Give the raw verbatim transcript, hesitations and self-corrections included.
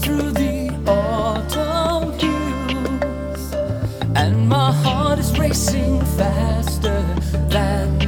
through the autumn hues, and my heart is racing faster than